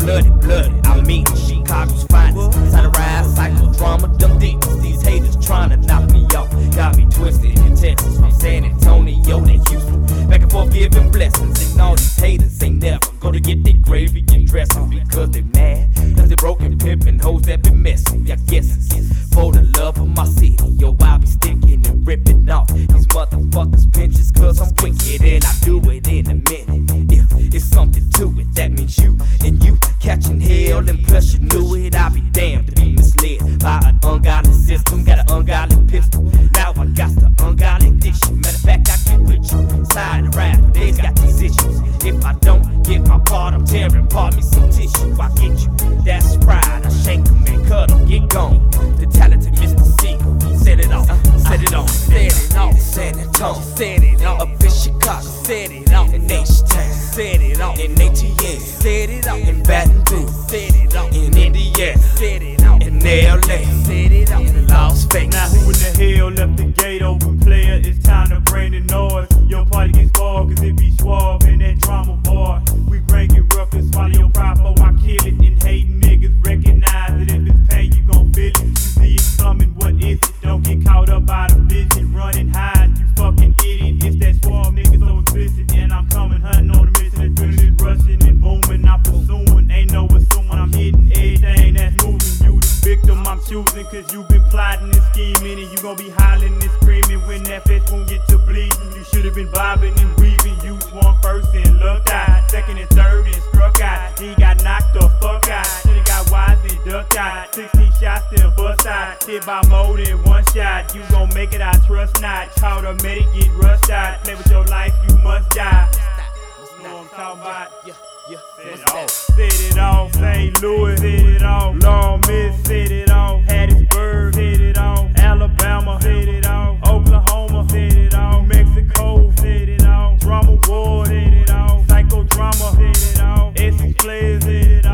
bloody. I mean, Chicago's finest. Satirized psychodrama, them demons. These haters trying to knock me off. Got me twisted in Texas, from San Antonio to Houston. Back and forth giving blessings. And all these haters ain't never gonna get their gravy and dressing because they mad. Cause they broken pimpin' hoes that be messy. I guess it's for the love of my city. Yo, I'll be sticking and ripping off these motherfuckers' pinches. Cause I'm wicked and I do it in a minute. If it's something to it, that means you and you catching hell. And plus you knew it, I'll be damned to be misled by an ungodly system. Got an ungodly pistol, now I got the ungodly dish. Matter of fact, I get with you. Side the rap, they got these issues. If I don't get my part, I'm tearing apart me some tissue. I get you, that's pride. I shake 'em and cut 'em, get gone. The talented Mr. Seagull, set it off, set it off, set it off. San Antonio, set it off. Up in Chicago, set it off. In H-Town, set it off. In ATL, set it off. In Baton Rouge, set it off. In Indiana, set it off. In LA, set it off. In Las Vegas. Now who in the hell left the gate open, player? It's time to bring the noise. Your party gets spoiled cause it be suave in that drama bar. We breaking rough and swallow your pride for I kill it. And hating niggas recognize that if it's pain you gon' feel it. You see it coming, what is it? Don't get caught up by the vision, running high, you fucking idiot. It's that suave nigga so explicit. And I'm coming hunting on a mission, adrenaline rushing and booming. I'm pursuing, ain't no assuming I'm hitting everything that's moving. You the victim I'm choosing cause you been plotting and scheming. And you gon' be hollering and screaming when that flesh won't get to bleeding. You should've been bobbing and weaving. You swung first and looked out, second and third and struck out. He got knocked the fuck out, should've got wise and ducked out. 16 shots still bust out, hit by more than one shot. You gon' make it, I trust not. Caught a medic, get rushed out. Play with your life, you must die. You know what I'm talking about? Set it off, St. Louis, set it off, Long Miss, set it off, Hattiesburg, set it off, Alabama, set it off, Oklahoma, set it off, Mexico, set it off, Drama War, set it off, Psychodrama, set it off, Essex Players, set it off.